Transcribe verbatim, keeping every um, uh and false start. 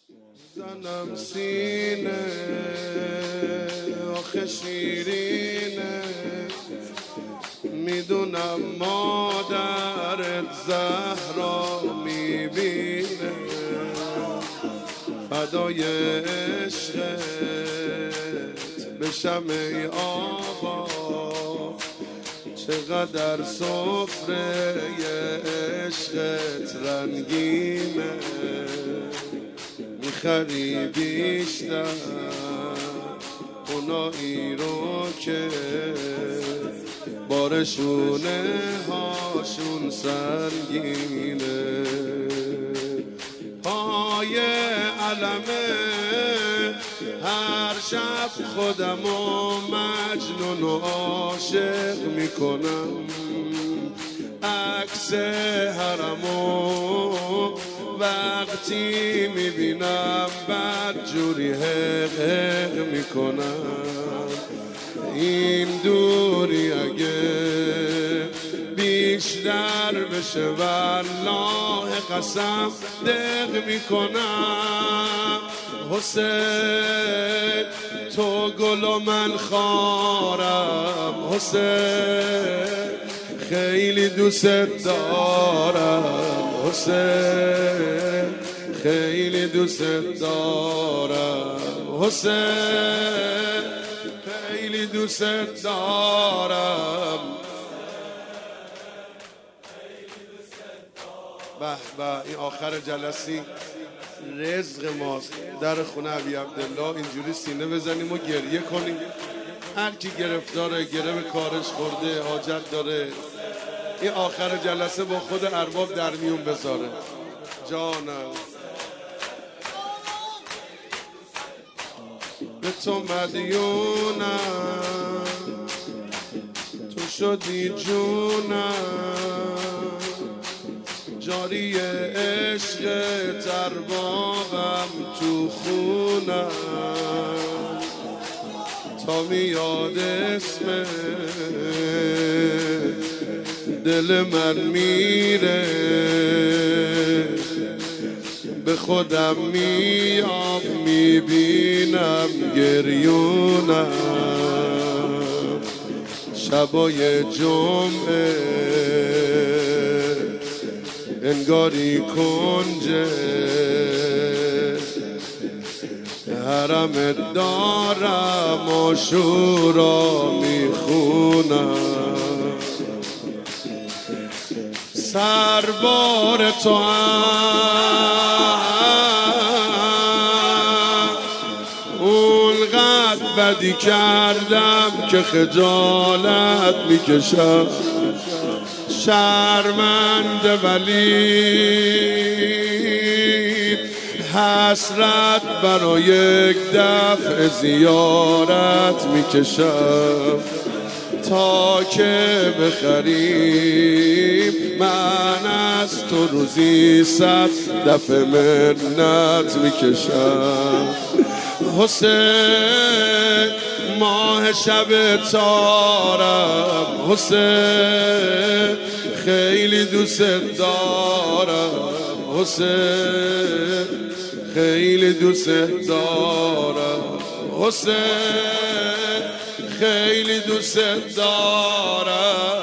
زنم سینه آخه شیرینه، میدونم مادرت زهرا میبینه، فدای عشقت بشم ای آقا، چقدر سفره عشقت رنگینه، میخری بیشتر اونایی رو که بارشونه هاشون سنگینه، پای علمه هر شب خودمو مجنون و عاشق میکنم، عکس حرمو وقتی میبینم بدجوری حق حق میکنم، این دوری اگه بیشتر بشه والله قسم دق میکنم، حسین تو گل و من خارم، حسین خیلی دوست دارم، حسین خیلی دوست دارم، حسین خیلی دوست دارم. به به، این آخر جلسی رزق ماست. در خونه ابی عبدالله اینجوری سینه بزنیم و گریه کنیم، هر کی گرفتاره، گره به کارش خورده، حاجت داره، این آخر جلسه با خود ارباب در میون بذاره. جانم به تو مدیونم، تو شدی جونم، جاری عشق اربابم تو خونم، تا میاد اسم دل من میره، به خودم میام میبینم گریونم، شبای جمعه انگاری کنجه حرمت دارم عاشورا میخونم، سربار تو هم اونقدر بدی کردم که خجالت میکشم، شرمنده ولی حسرت برای یک دفع زیارت میکشم، تا که بخریم من از تو روزی صد دفع منت میکشم، حسین ماه شب تارم، حسین خیلی دوست دارم، حسین خیلی دوست دارم، حسین خیلی دوست دارم.